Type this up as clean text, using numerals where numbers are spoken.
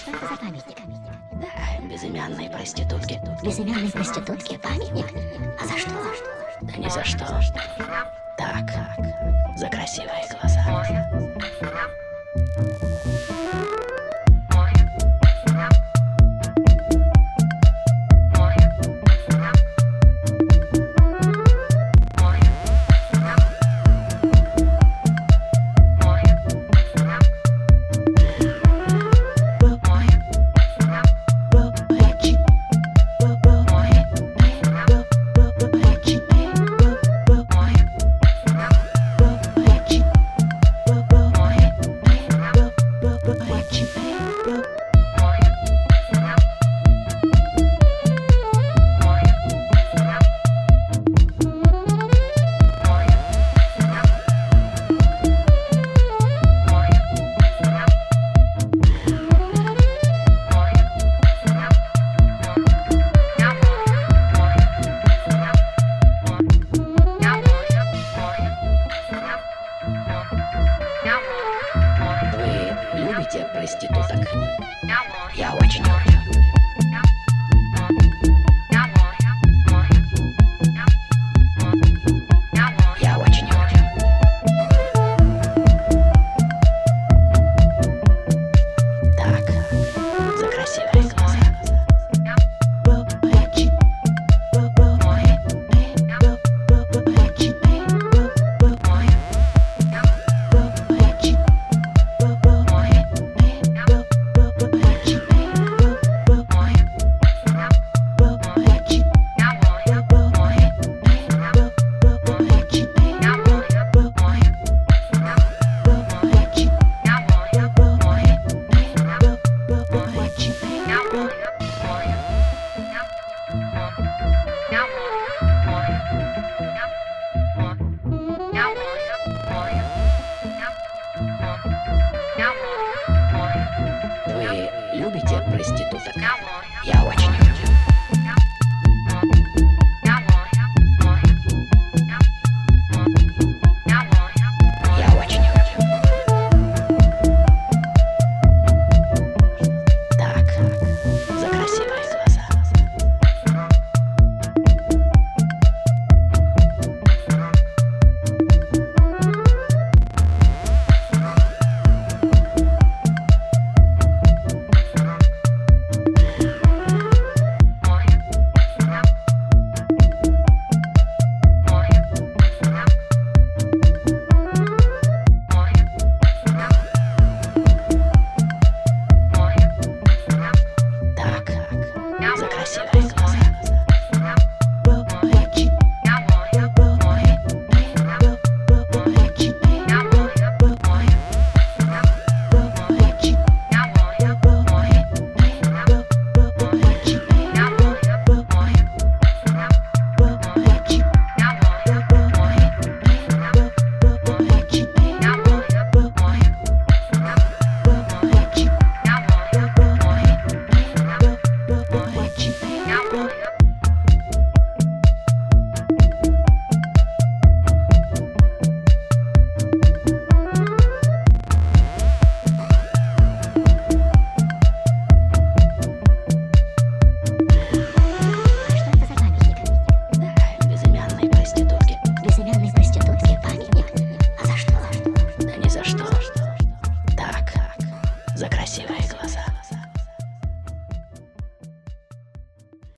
это за памятник? Да, безымянной проститутке. Безымянной проститутке памятник? А за что? Да ни за что. Так, за красивые глаза. Вы любите проституток? Я очень люблю. Я очень люблю. Так, за красивые глаза. Вы любите проституток? Я очень люблю. Я очень люблю. Так, за красивые глаза. Так, за красивые глаза. Безымянной проститутке. Безымянной проститутке памятник? А за что? Да ни за что. Так, за красивые глаза.